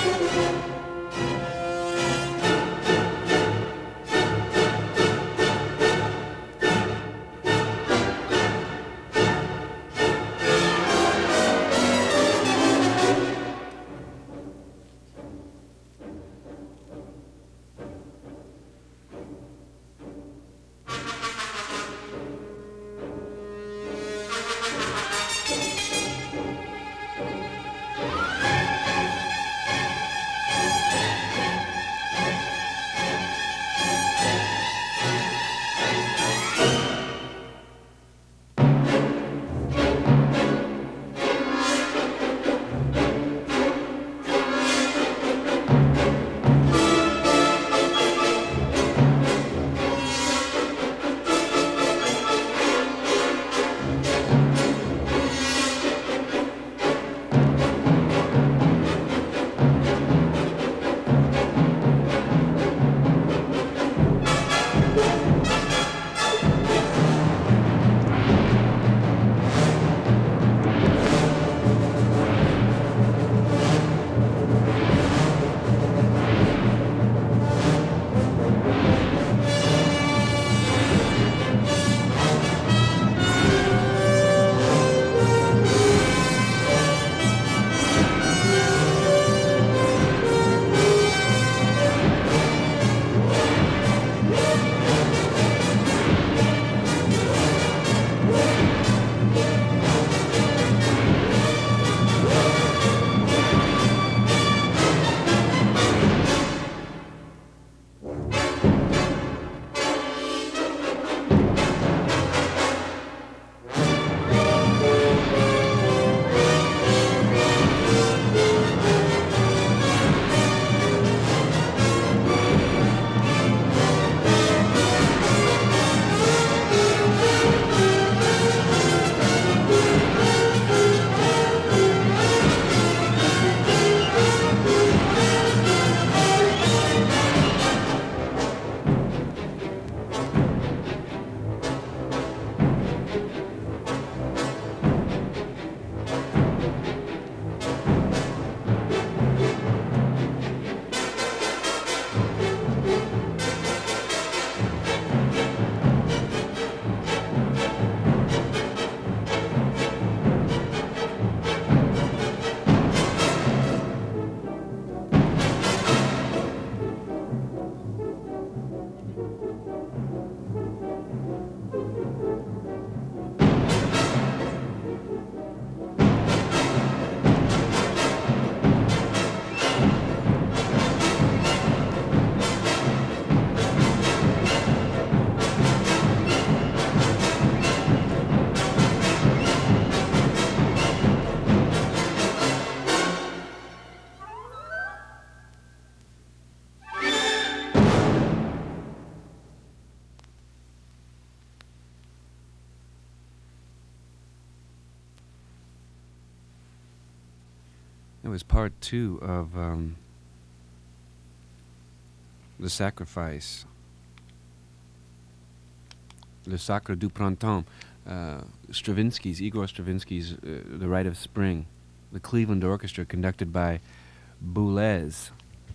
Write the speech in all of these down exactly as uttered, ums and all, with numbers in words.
It was part two of um, The Sacrifice, Le Sacre du Printemps, uh, Stravinsky's, Igor Stravinsky's uh, The Rite of Spring, the Cleveland Orchestra conducted by Boulez.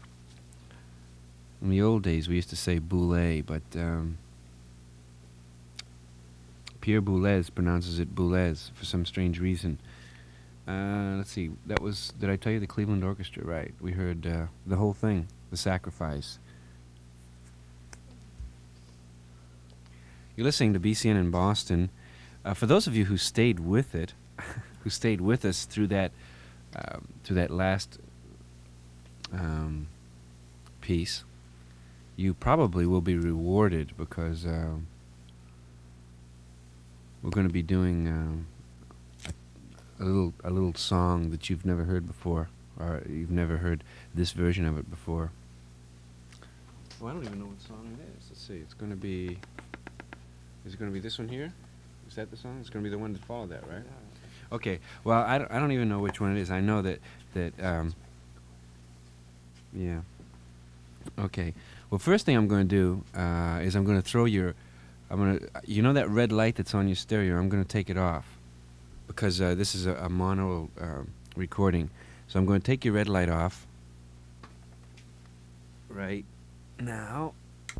In the old days, we used to say Boulez, but um, Pierre Boulez pronounces it Boulez for some strange reason. Uh, let's see, that was, did I tell you the Cleveland Orchestra? Right. We heard uh, the whole thing, The Sacrifice. You're listening to B C N in Boston. Uh, for those of you who stayed with it, who stayed with us through that, um, through that last um, piece, you probably will be rewarded because uh, we're going to be doing um, a, a little a little song that you've never heard before, or you've never heard this version of it before. Well, I don't even know what song it is. Let's see. It's going to be. Is it going to be this one here? Is that the song? It's going to be the one that followed that, right? Yeah. Okay. Well, I don't, I don't even know which one it is. I know that that. Um, yeah. Okay. Well, first thing I'm going to do uh, is I'm going to throw your, I'm going to, you know that red light that's on your stereo, I'm going to take it off because uh, this is a, a mono uh, recording. So I'm going to take your red light off right now.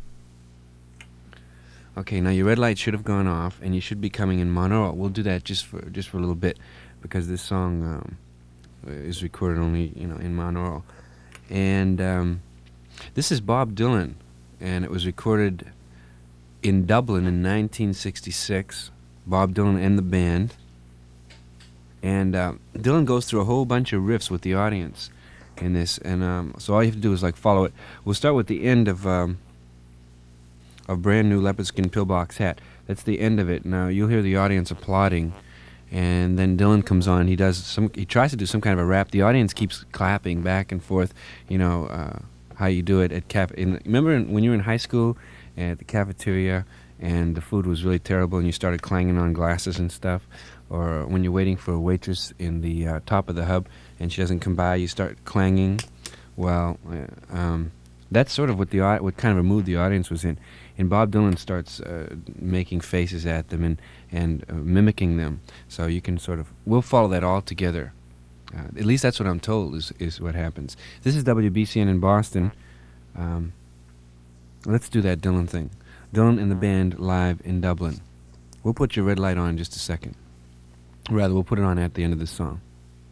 Okay, now your red light should have gone off, and you should be coming in monaural. We'll do that just for just for a little bit, because this song um, is recorded only, you know, in monaural. And um, this is Bob Dylan, and it was recorded in Dublin in nineteen sixty-six. Bob Dylan and the band. And uh, Dylan goes through a whole bunch of riffs with the audience in this, and um, so all you have to do is like follow it. We'll start with the end of um, of Brand New Leopard Skin Pillbox Hat. That's the end of it. Now you'll hear the audience applauding, and then Dylan comes on. He does some. He tries to do some kind of a rap. The audience keeps clapping back and forth. You know uh, how you do it at caf. In, remember in, when you were in high school at the cafeteria, and the food was really terrible, and you started clanging on glasses and stuff, or when you're waiting for a waitress in the uh, top of the hub and she doesn't come by, you start clanging. Well, uh, um, that's sort of what the what kind of a mood the audience was in. And Bob Dylan starts uh, making faces at them and and uh, mimicking them. So you can sort of we'll follow that all together. Uh, at least that's what I'm told is is what happens. This is W B C N in Boston. Um, let's do that Dylan thing. Dylan and the band live in Dublin. We'll put your red light on in just a second. Rather, we'll put it on at the end of this song.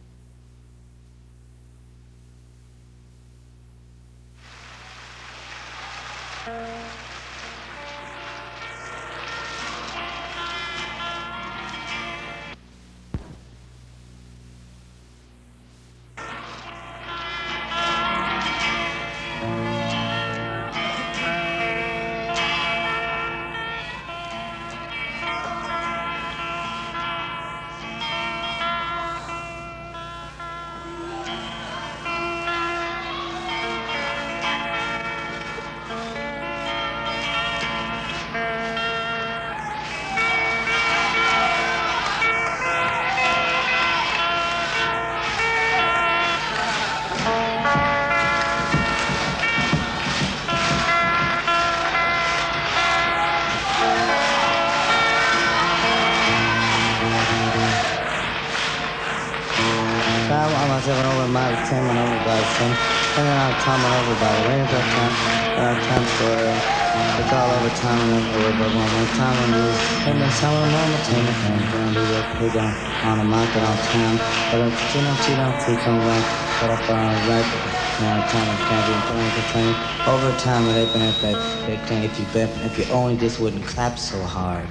On the market on time, but if you don't, you don't take them right, put up on a right, now time of candy and playing the train. Over time, they've been at that big thing. If you bet, if you only just wouldn't clap so hard.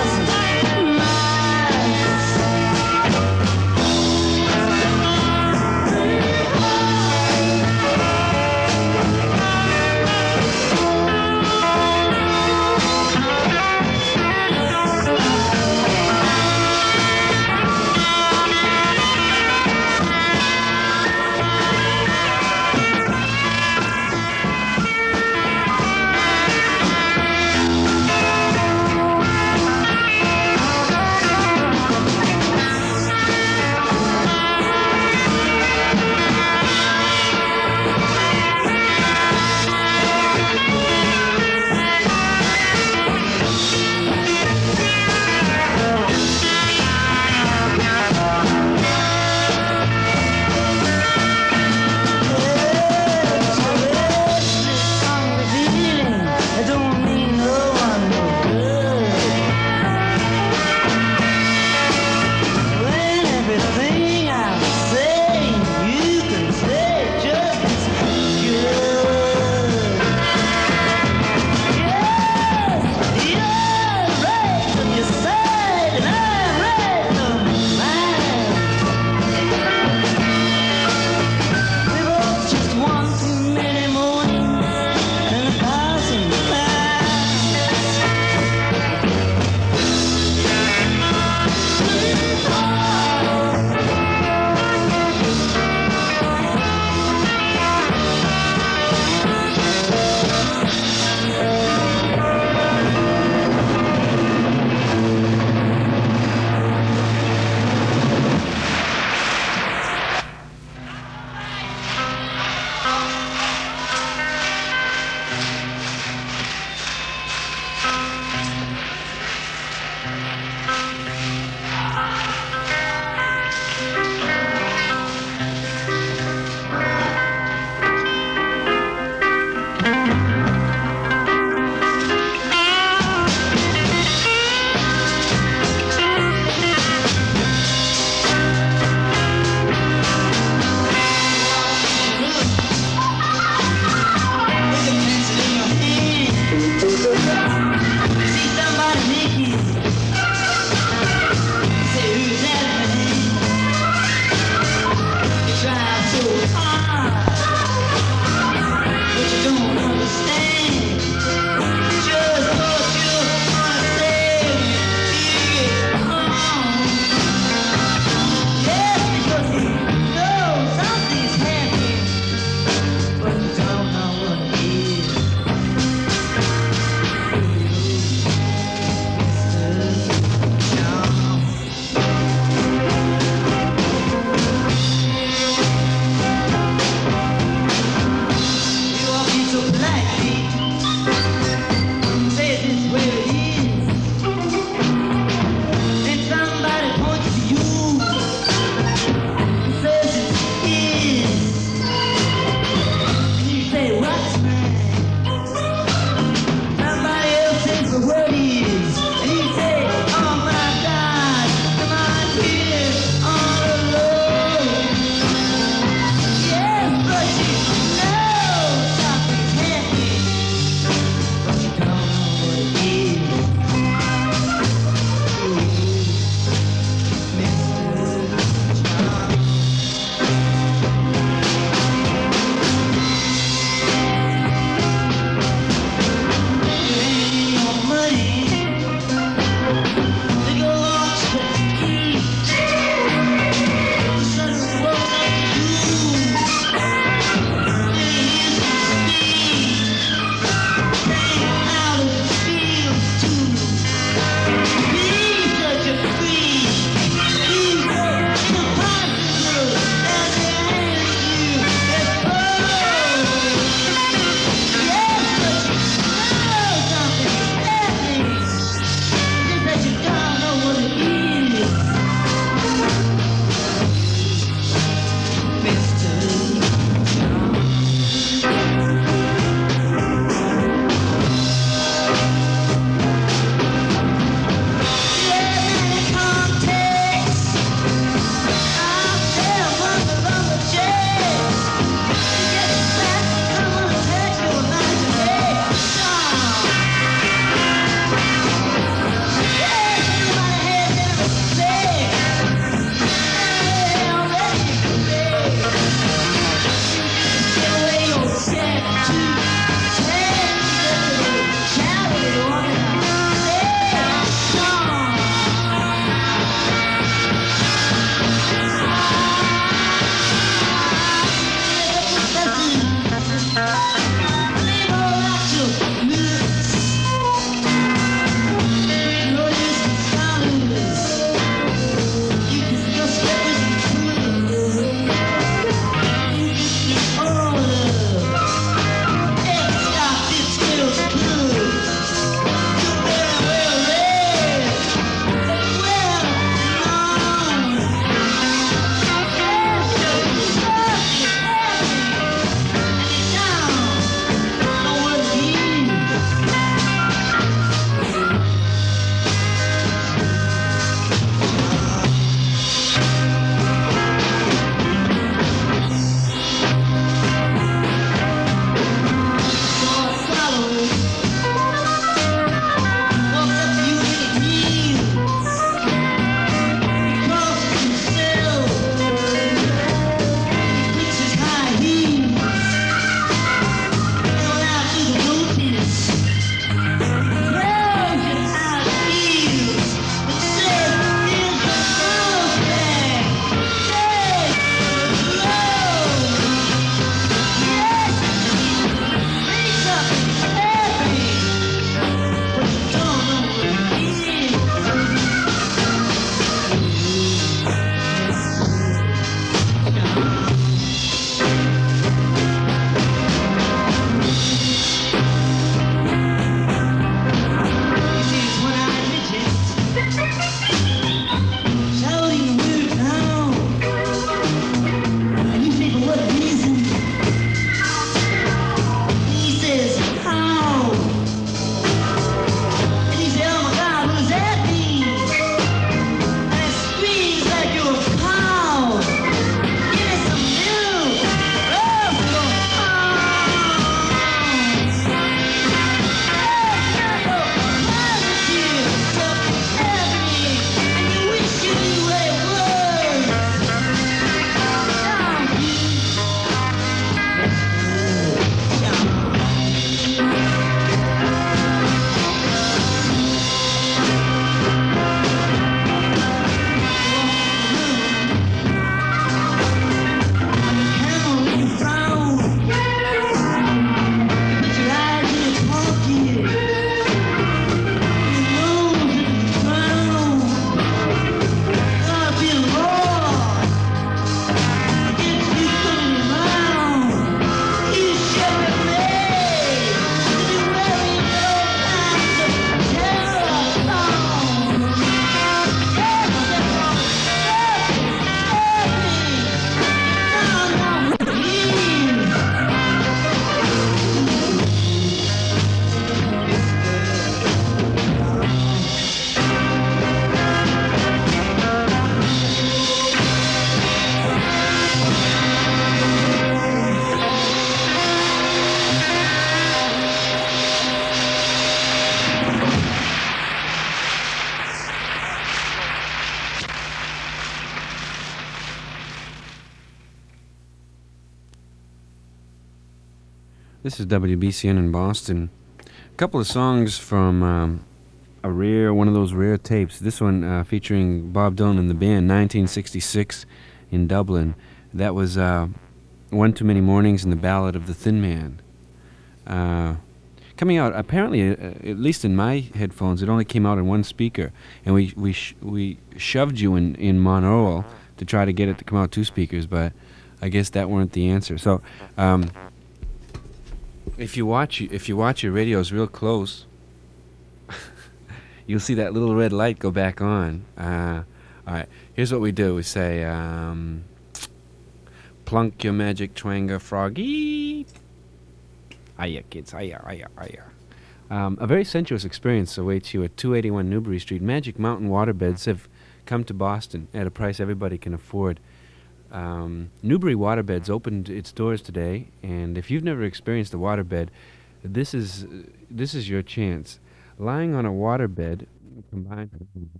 This is W B C N in Boston. A couple of songs from um, a rare, one of those rare tapes. This one uh, featuring Bob Dylan and the band, nineteen sixty-six in Dublin. That was uh, One Too Many Mornings and the Ballad of the Thin Man. Uh, coming out, apparently, uh, at least in my headphones, it only came out in one speaker, and we we sh- we shoved you in in monaural to try to get it to come out two speakers, but I guess that weren't the answer. So, um, if you watch if you watch your radios real close, you'll see that little red light go back on. Uh, all right, here's what we do: we say, um, "Plunk your magic twanga, froggy." Hiya, kids. Hiya, hiya, hiya. Um, a very sensuous experience awaits you at two eighty-one Newbury Street. Magic Mountain waterbeds have come to Boston at a price everybody can afford. Um, Newbury Waterbeds opened its doors today, and if you've never experienced a waterbed, this is this is your chance. Lying on a waterbed, combined